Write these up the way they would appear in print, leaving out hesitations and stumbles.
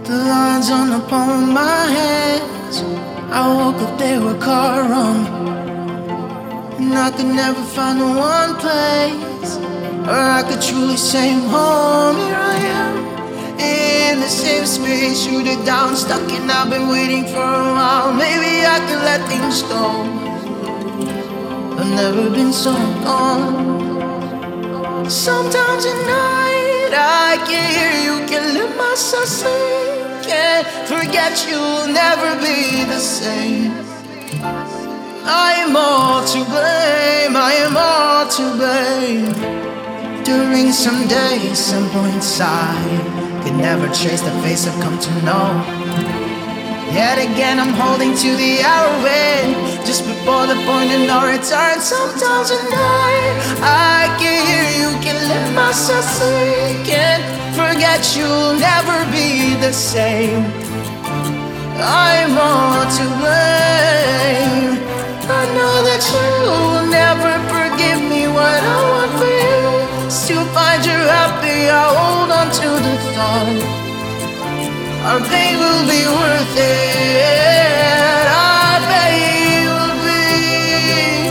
The lines on the palm of my hands. I woke up, they were car wrong. And I could never find the one place where I could truly say I'm home. Here I am, in the same space, rooted down, stuck, and I've been waiting for a while. Maybe I could let things go. I've never been so gone. Sometimes at night I can hear you, can let myself sleep. Can't forget you'll never be the same. I am all to blame, I am all to blame. During some days, simple inside, could never trace the face I've come to know. Yet again I'm holding to the arrow end, just before the point of no return. Sometimes at night I can hear you, can let myself sleep. Can't forget you'll never be the same. I'm all to blame. I know that you will never forgive me. What I want for you is to find you happy. I hold on to the thought our pain will be worth it. Our pain will be.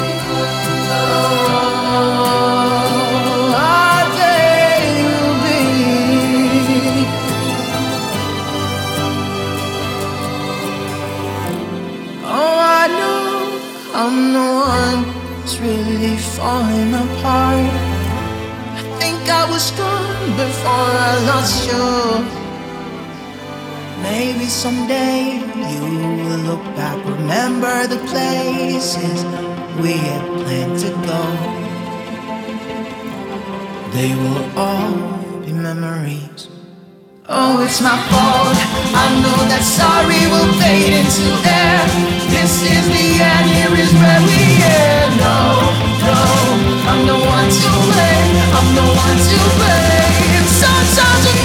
Oh, our pain will be. Oh, I know I'm the one who's really falling apart. I think I was gone before I lost you. Maybe someday you will look back, remember the places we had planned to go. They will all be memories. Oh, it's my fault. I know that sorry will fade into air. This is the end, here is where we end. No, no, I'm the one to blame, I'm the one to blame. Sometimes